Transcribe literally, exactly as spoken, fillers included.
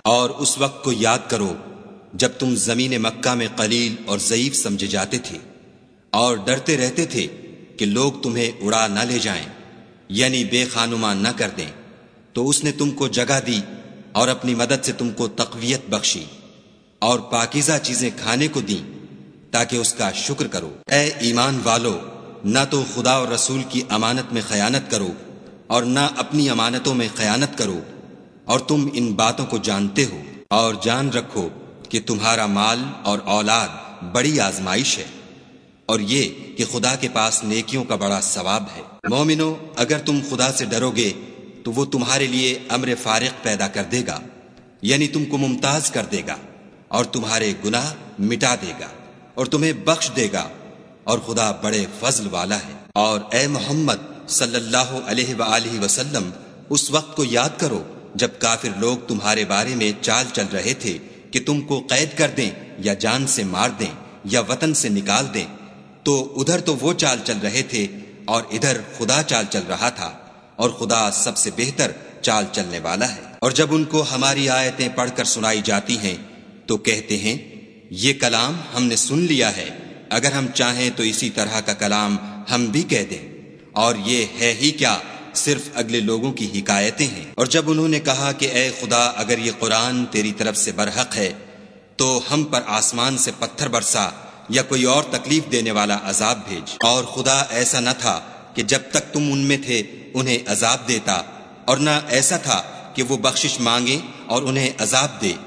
اور اس وقت کو یاد کرو جب تم زمین مکہ میں قلیل اور ضعیف سمجھے جاتے تھے اور ڈرتے رہتے تھے کہ لوگ تمہیں اڑا نہ لے جائیں، یعنی بے خانمان نہ کر دیں، تو اس نے تم کو جگہ دی اور اپنی مدد سے تم کو تقویت بخشی اور پاکیزہ چیزیں کھانے کو دیں تاکہ اس کا شکر کرو۔ اے ایمان والو، نہ تو خدا اور رسول کی امانت میں خیانت کرو اور نہ اپنی امانتوں میں خیانت کرو، اور تم ان باتوں کو جانتے ہو، اور جان رکھو کہ تمہارا مال اور اولاد بڑی آزمائش ہے، اور یہ کہ خدا کے پاس نیکیوں کا بڑا ثواب ہے۔ مومنو، اگر تم خدا سے ڈرو گے تو وہ تمہارے لیے امر فارق پیدا کر دے گا، یعنی تم کو ممتاز کر دے گا اور تمہارے گناہ مٹا دے گا اور تمہیں بخش دے گا، اور خدا بڑے فضل والا ہے۔ اور اے محمد صلی اللہ علیہ وآلہ وسلم، اس وقت کو یاد کرو جب کافر لوگ تمہارے بارے میں چال چل رہے تھے کہ تم کو قید کر دیں یا جان سے مار دیں یا وطن سے نکال دیں، تو ادھر تو وہ چال چل رہے تھے اور ادھر خدا چال چل رہا تھا، اور خدا سب سے بہتر چال چلنے والا ہے۔ اور جب ان کو ہماری آیتیں پڑھ کر سنائی جاتی ہیں تو کہتے ہیں یہ کلام ہم نے سن لیا ہے، اگر ہم چاہیں تو اسی طرح کا کلام ہم بھی کہہ دیں، اور یہ ہے ہی کیا، صرف اگلے لوگوں کی حکایتیں ہیں۔ اور جب انہوں نے کہا کہ اے خدا، اگر یہ قرآن تیری طرف سے برحق ہے تو ہم پر آسمان سے پتھر برسا یا کوئی اور تکلیف دینے والا عذاب بھیج، اور خدا ایسا نہ تھا کہ جب تک تم ان میں تھے انہیں عذاب دیتا، اور نہ ایسا تھا کہ وہ بخشش مانگیں اور انہیں عذاب دے۔